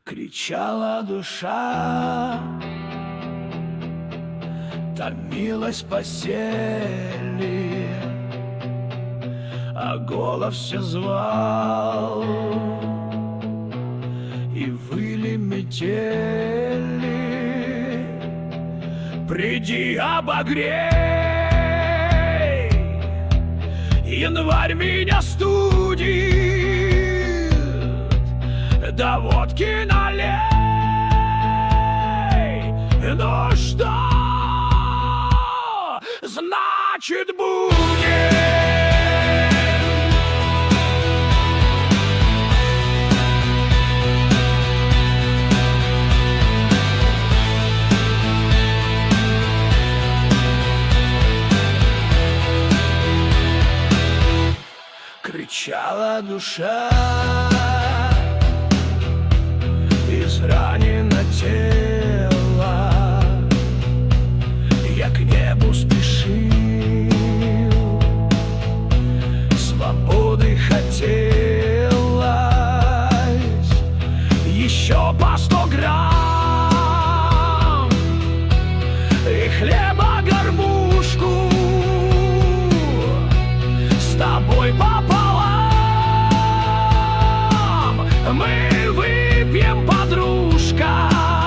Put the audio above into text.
Кричала душа, томилась постели, а голос все звал, и выли метели. Приди, обогрей, январь меня студит, да водки налей. Ну что значит будет? Кричала душа, изранено тело, я к небу спешил, свободы хотелось, еще по 100 грамм и хлеба горбушку с тобой пополам. Мы выпьем, подружка,